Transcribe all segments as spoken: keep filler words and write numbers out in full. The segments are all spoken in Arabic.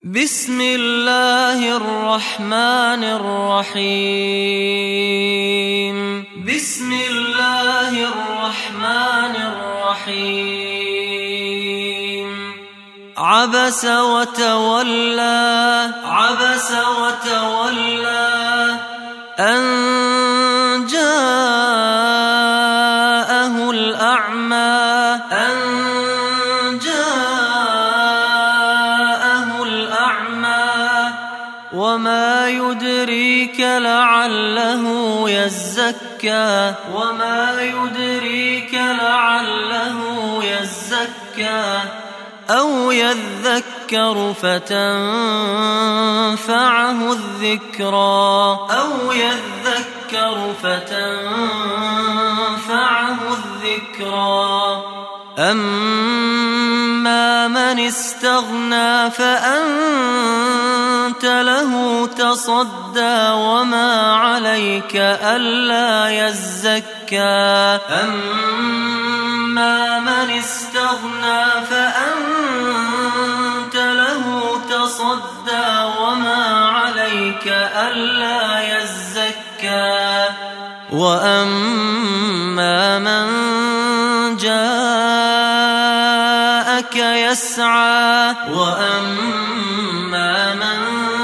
بسم الله الرحمن الرحيم بسم الله الرحمن الرحيم عبس وتولى عبس وتولى أن جاءه الأعمى أن وما يدريك لعله يزكى وما يدريك لعله يزكى أو يذكر فتنفعه الذكرى أو يذكر فتنفعه الذكرى أما من استغنى فأنت له تصدى وما عليك ألا يزكى أما من استغنى فأنت له تصدى وما عليك ألا يزكى وأما من جاءك يسعى وأما من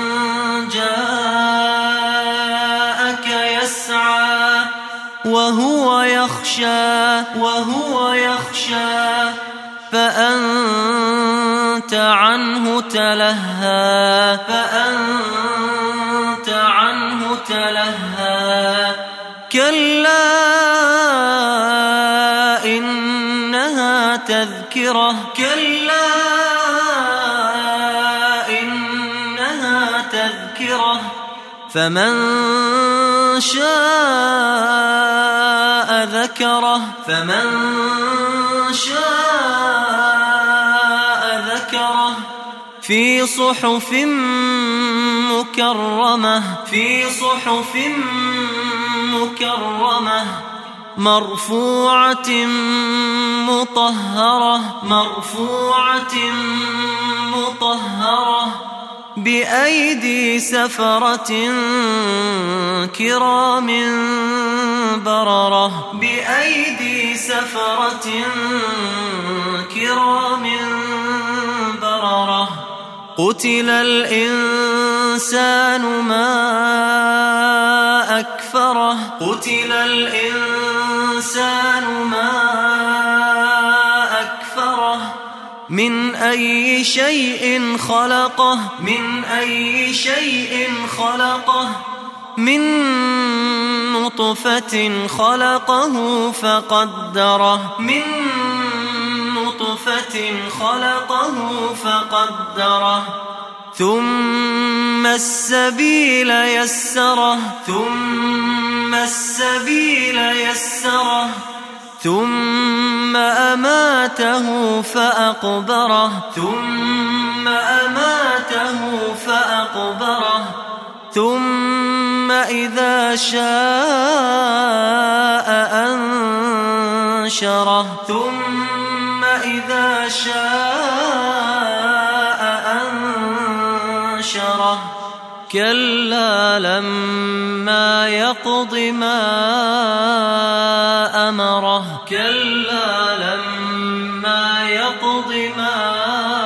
جاءك يسعى وهو يخشى وهو يخشى فأنت عنه تلهى فأنت عنه تلهى كلا إنها تذكرة كلا إنها تذكرة فمن شاء ذكره فمن شاء ذكره في صحف مكرمة في صحف مكرمة مرفوعة مطهرة مرفوعة مطهرة بأيدي سفرة كرام بررة بأيدي سفرة كرام بررة قتل الإنسان ما أكفره قتل الإنسان ما أكفره من أي شيء خلقه من أي شيء خلقه من نطفة خلقه فقدره من نطفة خلقه فقدره ثم السبيل يسره ثم السبيل يسره ثم أماته فأقبره ثم أماته فأقبره ثم إذا شاء أنشره ثم إذا شاء أنشره كلا لما يقض ما أمره كلا لما يقض ما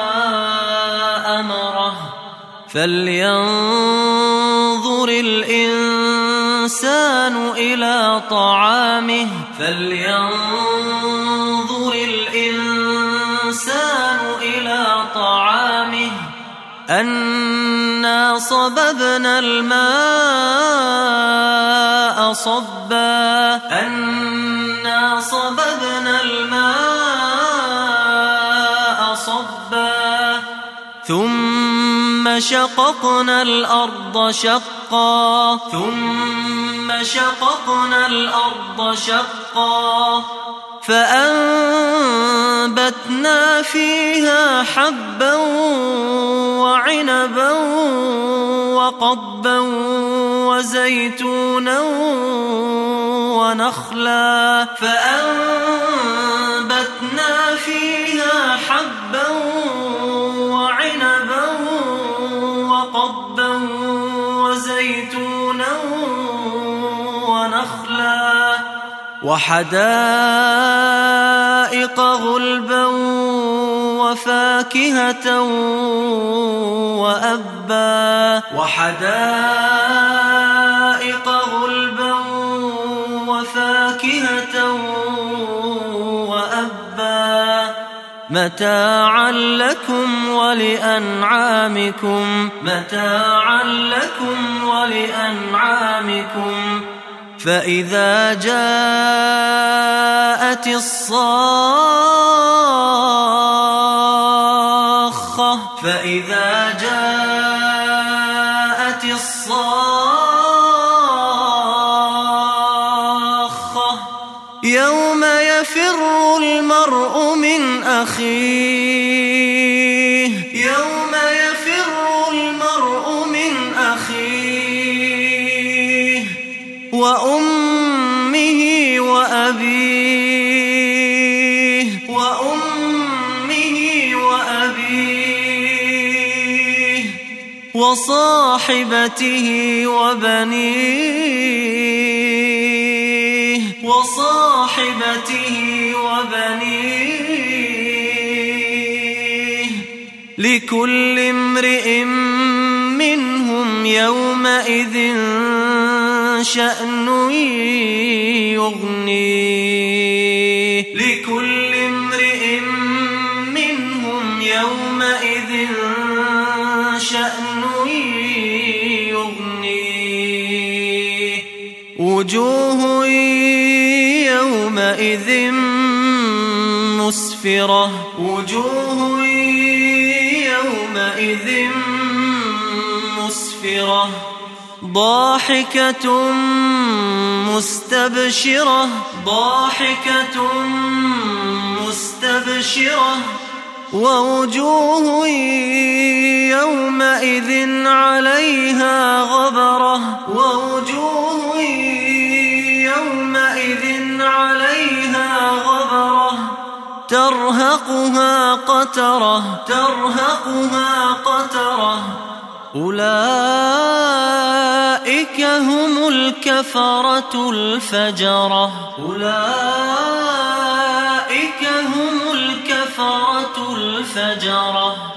أمره فلينظر الإنسان إلى طعامه فلينظر الإنسان إلى طعامه أنا صببنا الماء صبا أنا صببنا الماء صبا ثم شققنا الأرض شقا ثم شققنا الأرض شقا فأنبتنا فيها حبا وعنبا وقضبا وزيتونا ونخلا فأنبتنا فيها حبا وعنبا وزيتونا ونخلا وحدائق غلبا وفاكهة وأبا وحدائق غلبا وفاكهة وأبا متاعا لكم ولأنعامكم متاعا لكم ولأنعامكم فإذا جاءت الصاخة فإذا جاءت الصاخة يوم يفر المرء من أخيه يوم يفر المرء من أخيه وأمه وأبيه وأمه وأبيه وصاحبته وبنيه وصاحبته وبنيه لكل امرئ منهم يومئذ شأن يغنيه لكل امرئ منهم يومئذ شأن يغنيه وجوه يومئذ مسفرة وجوه يومئذ مسفرة ضاحكة مستبشرة ضاحكة مستبشرة ووجوه يومئذ عليها غبرة ووجوه يومئذ عليها غبرة ترهقها قترة ترهقها قترة أولئك هم الكفرة الفجرة أولئك هم الكفرة الفجرة